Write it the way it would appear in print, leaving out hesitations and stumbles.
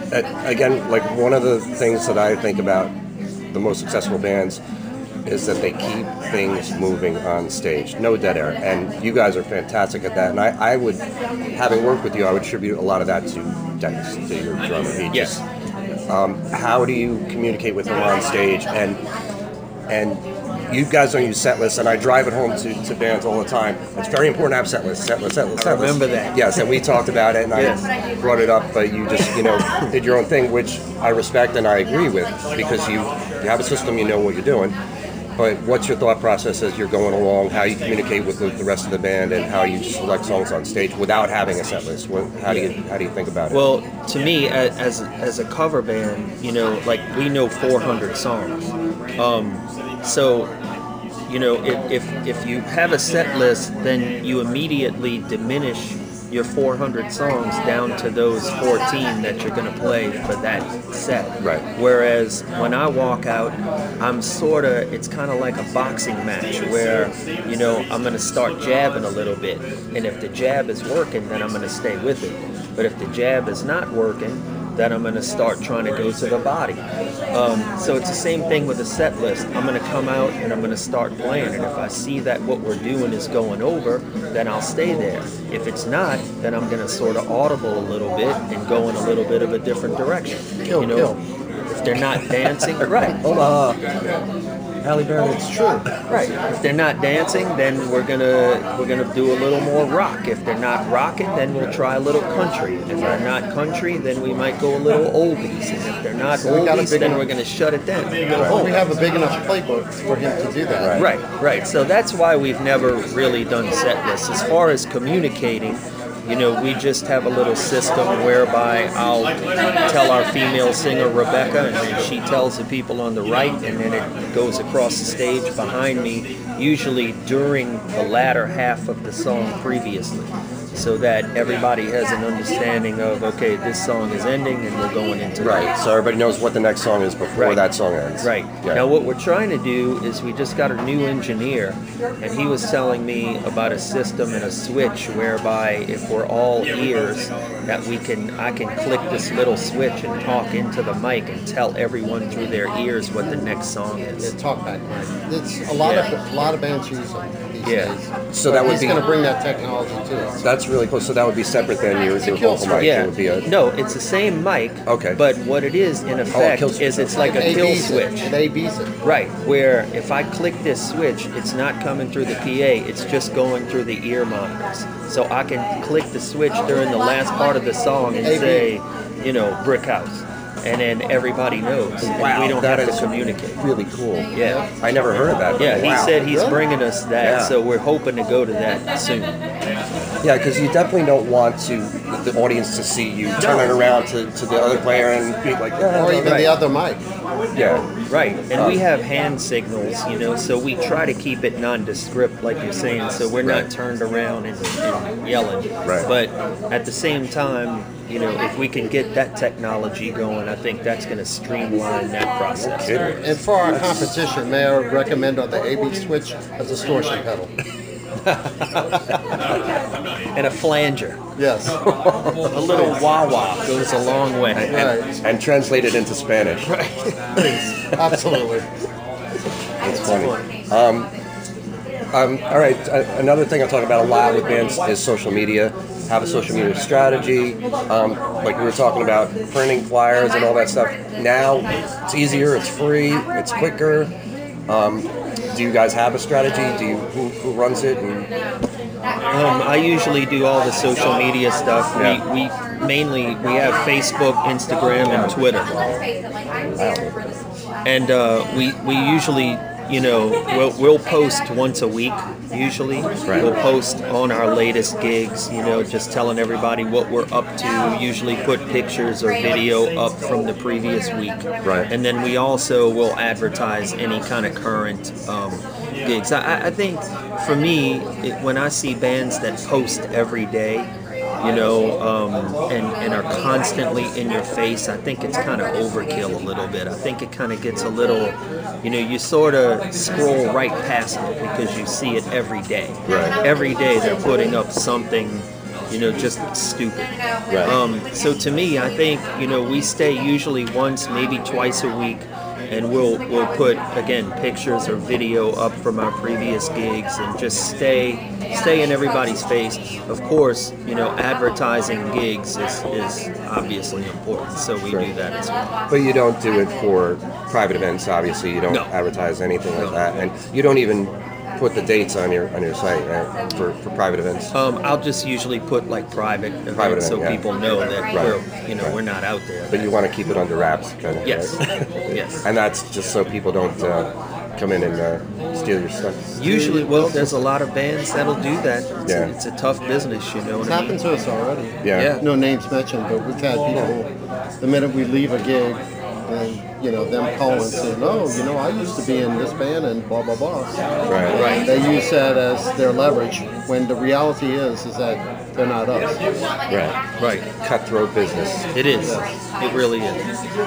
again, like one of the things that I think about the most successful bands is that they keep things moving on stage, no dead air, and you guys are fantastic at that. And I would, having worked with you, I would attribute a lot of that to Dennis, to your drummer. Yes. How do you communicate with him on stage? And you guys don't use set lists, and I drive it home to bands all the time. It's very important to have set lists. I remember that. Yes, and we talked about it, and Yes. I brought it up, but you just, did your own thing, which I respect and I agree with, because you have a system, you know what you're doing. But what's your thought process as you're going along, how you communicate with the rest of the band, and how you select songs on stage without having a set list? How do you think about it? Well, to me, as a cover band, like we know 400 songs. So, if you have a set list, then you immediately diminish your 400 songs down to those 14 that you're going to play for that set. Right. Whereas when I walk out, it's kind of like a boxing match where, I'm going to start jabbing a little bit. And if the jab is working, then I'm going to stay with it. But if the jab is not working, then I'm going to start trying to go to the body. So it's the same thing with a set list. I'm going to come out and I'm going to start playing. And if I see that what we're doing is going over, then I'll stay there. If it's not, then I'm going to sort of audible a little bit and go in a little bit of a different direction. Kill. If they're not dancing, right. Hold on. Halle Berry, it's true. Right. If they're not dancing, then we're gonna do a little more rock. If they're not rocking, then we'll try a little country. If they're not country, then we might go a little oldies. And if they're not oldies, then we're gonna shut it down. We have a big enough playbook for him to do that. Right. So that's why we've never really done set lists. As far as communicating, we just have a little system whereby I'll tell our female singer, Rebecca, and then she tells the people on the right, and then it goes across the stage behind me, usually during the latter half of the song previously, so that everybody has an understanding of, okay, this song is ending and we're going into Right, so everybody knows what the next song is before that song ends. Right. Yeah. Now what we're trying to do is we just got a new engineer, and he was telling me about a system and a switch whereby if we're all ears, that I can click this little switch and talk into the mic and tell everyone through their ears what the next song is. Talk back, right? It's a lot of bands use them these days. So that would he's be going to bring that technology to us. That's really cool. So that would be separate than your vocal mic. Yeah. It would be No, it's the same mic. Okay. But what it is, in effect, is it's like a kill switch. It ABs it. Right, where if I click this switch, it's not coming through the PA, it's just going through the ear monitors. So I can click the switch during the last part of the song and say, Brick House. And then everybody knows. Wow, we don't that have to is communicate. Really cool. Yeah. I never heard of that. Yeah, he Wow. said he's bringing us that, Yeah. so we're hoping to go to that soon. Yeah, because you definitely don't want the audience to see you turning around to the other player and be like, Or even the other mic. Yeah. Right, and we have hand signals, so we try to keep it nondescript, like you're saying, so we're not turned around and yelling. Right. But at the same time, if we can get that technology going, I think that's going to streamline that process. And for our competition, may I recommend on the AB switch a distortion pedal? And a flanger. Yes. A little wah-wah goes a long way. And translate it into Spanish. Right. Absolutely. It's funny. All right. Another thing I talk about a lot with bands is social media. Have a social media strategy. Like we were talking about printing flyers and all that stuff. Now it's easier. It's free. It's quicker. Do you guys have a strategy? Who runs it? I usually do all the social media stuff. Yeah. We have Facebook, Instagram, and Twitter. And we usually, we'll post once a week. Usually, we'll post on our latest gigs. Just telling everybody what we're up to. Usually, put pictures or video up from the previous week. Right. And then we also will advertise any kind of current gigs. I think for me, when I see bands that post every day, and are constantly in your face, I think it's kind of overkill a little bit. I think it kind of gets a little, you sort of scroll right past it because you see it every day. Right. Every day they're putting up something just stupid. Right. So to me, I think we stay usually once, maybe twice a week, and we'll put again pictures or video up from our previous gigs, and just stay in everybody's face. Of course, advertising gigs is obviously important, so we do that as well. But you don't do it for private events, obviously. You don't No. advertise anything like that, and you don't even put the dates on your site for private events. I'll just usually put like private events Private so event, yeah. people know that Right. we're not out there. But you want to keep it under wraps, kind of. Yes. Right? Yes. And that's just so people don't come in and steal your stuff. Usually, well, there's a lot of bands that'll do that. Yeah. It's a tough business, you know It's what I mean? happened to us already. Yeah. Yeah. No names mentioned, but we've had people, the minute we leave a gig, and them call and say, no, I used to be in this band and blah blah blah. Right. Right. They use that as their leverage when the reality is that they're not us. Right. Right. Cutthroat business. It is. It really is.